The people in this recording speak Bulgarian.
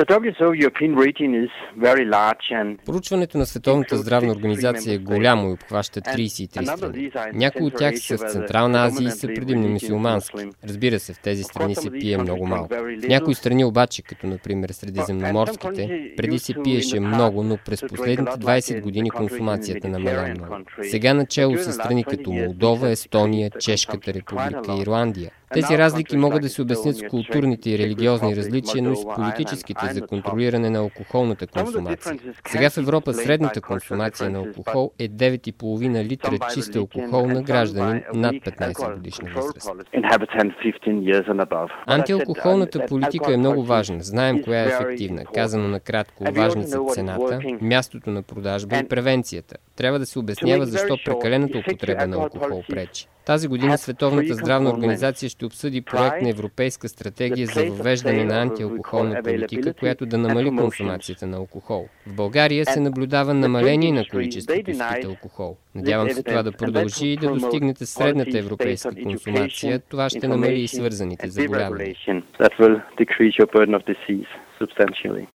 Проучването на Световната здравна организация е голямо и обхваща 33 страни. Някои от тях са в Централна Азия и са предимно мюсюлмански. Разбира се, в тези страни се пие много малко. В някои страни обаче, като например средиземноморските, преди се пиеше много, но през последните 20 години консумацията намаля много. Сега начело са страни като Молдова, Естония, Чешката република и Ирландия. Тези разлики могат да се обяснят с културните и религиозни различия, но и с политическите за контролиране на алкохолната консумация. Сега в Европа средната консумация на алкохол е 9,5 литра чист алкохол на гражданин над 15 годишна възраст. Антиалкохолната политика е много важна. Знаем коя е ефективна. Казано накратко, важни са цената, мястото на продажба и превенцията. Трябва да се обяснява защо прекалената употреба на алкохол пречи. Тази година Световната здравна организация ще обсъди проект на европейска стратегия за въвеждане на антиалкохолна политика, която да намали консумацията на алкохол. В България се наблюдава намаление на количеството изпит алкохол. Надявам се това да продължи и да достигнете средната европейска консумация. Това ще намали и свързаните заболявания.